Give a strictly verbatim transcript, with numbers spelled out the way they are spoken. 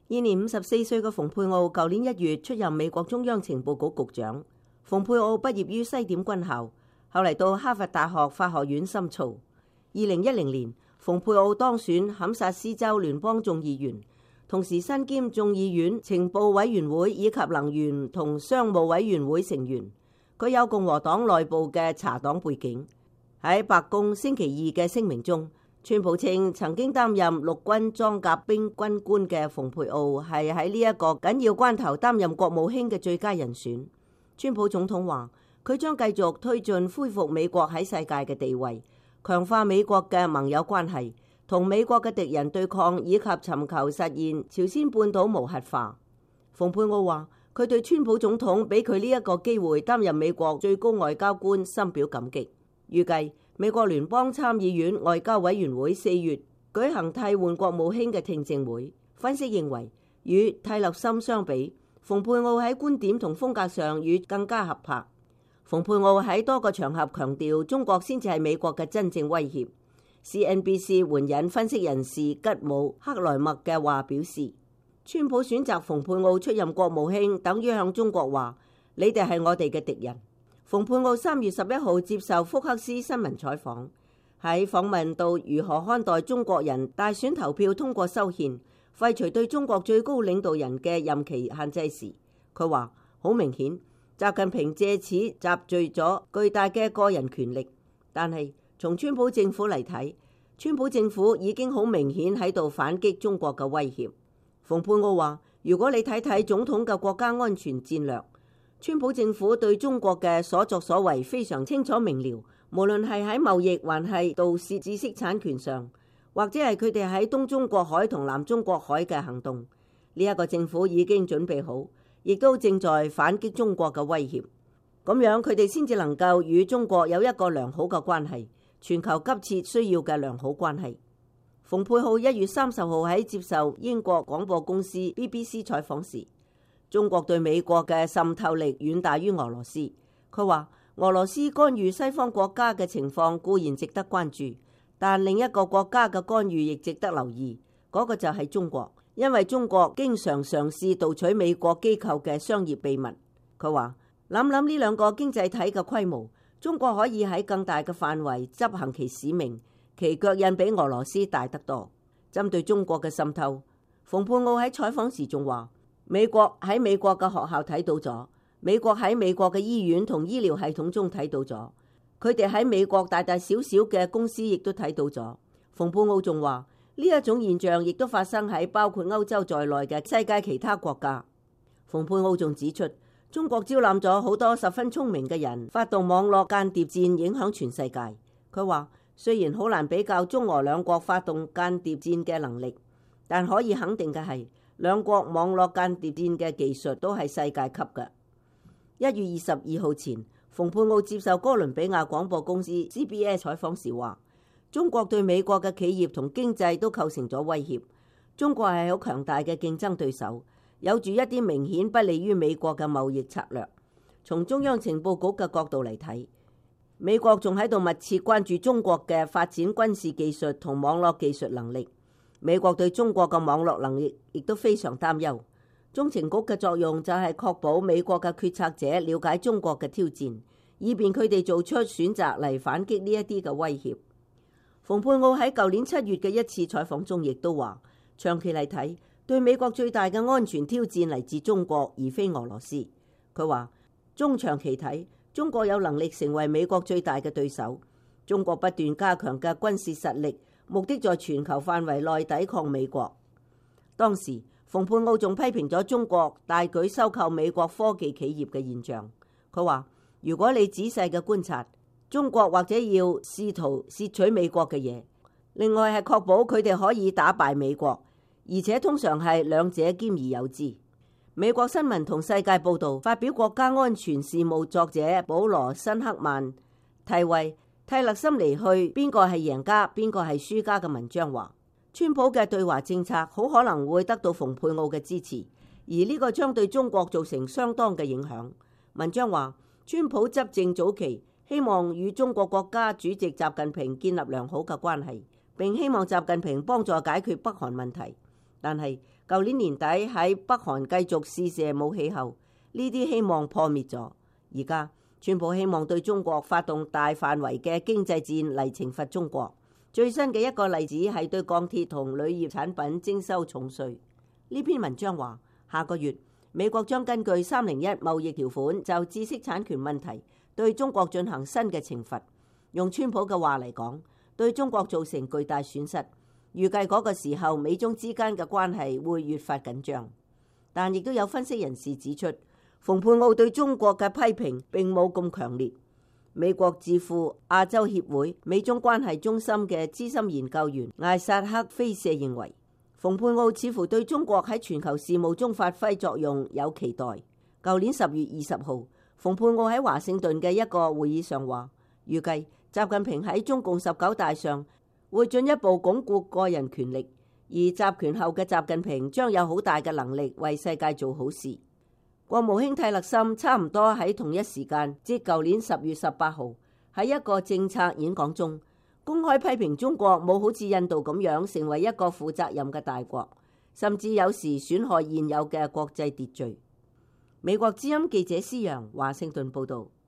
現年五十四歲嘅蓬佩奧，舊年一月出任美國中央情報局局長。蓬佩奧畢業於西點軍校，後嚟到哈佛大學法學院深造。二零一零年，蓬佩奧當選堪薩斯州聯邦眾議員，同時身兼眾議院情報委員會以及能源同商務委員會成員。佢有共和黨內部嘅查黨背景。喺白宮星期二嘅聲明中，川普稱曾經擔任陸軍裝甲兵軍官嘅蓬佩奧係喺呢一個緊要關頭擔任國務卿嘅最佳人選。川普總統話佢將繼續推進恢復美國喺世界嘅地位，強化美國嘅盟友關係，同美國嘅敵人對抗，以及尋求實現朝鮮半島無核化。蓬佩奧話佢對川普總統俾佢呢一個機會擔任美國最高外交官深表感激。預計美國聯邦參議院外交委員會四月舉行替換國務卿嘅聽證會。分析認為，與蒂勒森相比，蓬佩奧喺觀點同風格上與更加合拍。蓬佩奧喺多個場合強調中國先至係美國嘅真正威脅。C N B C 援引分析人士吉姆克萊默嘅話表示，川普選擇蓬佩奧出任國務卿，等於向中國話：你哋係我哋嘅敵人。蓬佩奧三月十一號接受福克斯新聞採訪，喺訪問到如何看待中國人大選投票通過修憲，廢除對中國最高領導人嘅任期限制時，佢話好明顯，習近平借此集聚咗巨大嘅個人權力。但係從川普政府嚟睇，川普政府已經好明顯喺度反擊中國嘅威脅。蓬佩奧話：如果你睇睇總統嘅國家安全戰略，川普政府對中國嘅所作所為非常清楚明了，無論係喺貿易還係盜竊知識產權上，或者係佢哋喺東中國海同南中國海嘅行動，呢一個政府已經準備好，亦都正在反擊中國嘅威脅。咁樣佢哋先至能夠與中國有一個良好嘅關係，全球急切需要嘅良好關係。蓬佩奧一月三十號喺接受英國廣播公司 B B C 採訪時，中國對美國嘅滲透力遠大於俄羅斯。佢話俄羅斯干預西方國家嘅情況固然值得關注，但另一個國家嘅干預亦值得留意，嗰個就係中國，因為中國經常嘗試盜取美國機構嘅商業秘密。佢話諗諗呢兩個經濟體嘅規模，中國可以喺更大嘅範圍執行其使命，其腳印比俄羅斯大得多。針對中國嘅滲透，蓬佩奧喺採訪時仲話，美國喺美國嘅學校睇到咗，美國喺美國嘅醫院同醫療系統中睇到咗，佢哋喺美國大大小小嘅公司亦都睇到咗。蓬佩奧仲話呢一種現象亦都發生喺包括歐洲在內嘅世界其他國家。蓬佩奧仲指出，中國招攬咗好多十分聰明嘅人，發動網絡間諜戰，影響全世界。佢話雖然好難比較中俄兩國發動間諜戰嘅能力，但可以肯定嘅係，兩國網絡間諜戰嘅技術都係世界級嘅。一月二十二號前，蓬佩奧接受哥倫比亞廣播公司 C B S 採訪時話，中國對美國嘅企業同經濟都構成咗威脅。中國係好強大嘅競爭對手，有住一啲明顯不利於美國嘅貿易策略。從中央情報局嘅角度嚟睇，美國仲喺度密切關注中國嘅發展軍事技術同網絡技術能力。美國對中國嘅網絡能力亦都非常擔憂。中情局嘅作用就係確保美國嘅決策者了解中國嘅挑戰，以便佢哋做出選擇嚟反擊呢一啲嘅威脅。蓬佩奧喺舊年七月嘅一次採訪中亦都話，長期嚟睇，對美國最大嘅安全挑戰嚟自中國，而非俄羅斯。佢話中長期睇，中國有能力成為美國最大嘅對手。中國不斷加強嘅軍事實力，目的在全球範圍內抵抗美國。當時蓬佩奧仲批評咗中國大舉收購美國科技企業嘅現象。佢話如果你仔細嘅觀察，中國或者要試圖竊取美國嘅嘢，另外係確保佢哋可以打敗美國，而且通常係兩者兼而有之。美國新聞同世界報導發表國家安全事務作者保羅辛克曼題為蒂勒森離去，邊個係贏家，邊個係輸家嘅文章話，川普嘅對華政策好可能會得到蓬佩奧嘅支持，而呢個將對中國造成相當嘅影響。文章話，川普執政早期希望與中國國家主席習近平建立良好嘅關係，並希望習近平幫助解決北韓問題。但係舊年年底喺北韓繼續試射武器後，呢啲希望破滅咗。而家川普希望對中國發動大範圍嘅經濟戰嚟懲罰中國。最新嘅一個例子係對鋼鐵同鋁業產品徵收重稅。呢篇文章話，下個月美國將根據三零一貿易條款就知識產權問題對中國進行新嘅懲罰。用川普嘅話嚟講，對中國造成巨大損失。預計嗰個時候美中之間嘅關係會越發緊張。但亦都有分析人士指出，蓬佩奧對中國嘅批評並冇咁強烈。美國智庫亞洲協會美中關係中心嘅資深研究員艾薩克菲舍認為，蓬佩奧似乎對中國喺全球事務中發揮作用有期待。舊年十月二十號，蓬佩奧喺華盛頓嘅一個會議上話，預計習近平喺中共十九大上會進一步鞏固個人權力，而集權後嘅習近平將有好大嘅能力為世界做好事。國務卿蒂勒森差唔多喺同一時間，即舊年十月十八號，喺一個政策演講中公開批評中國冇好似印度咁樣成為一個負責任嘅大國，甚至有時損害現有嘅國際秩序。美國之音記者施洋華盛頓報道。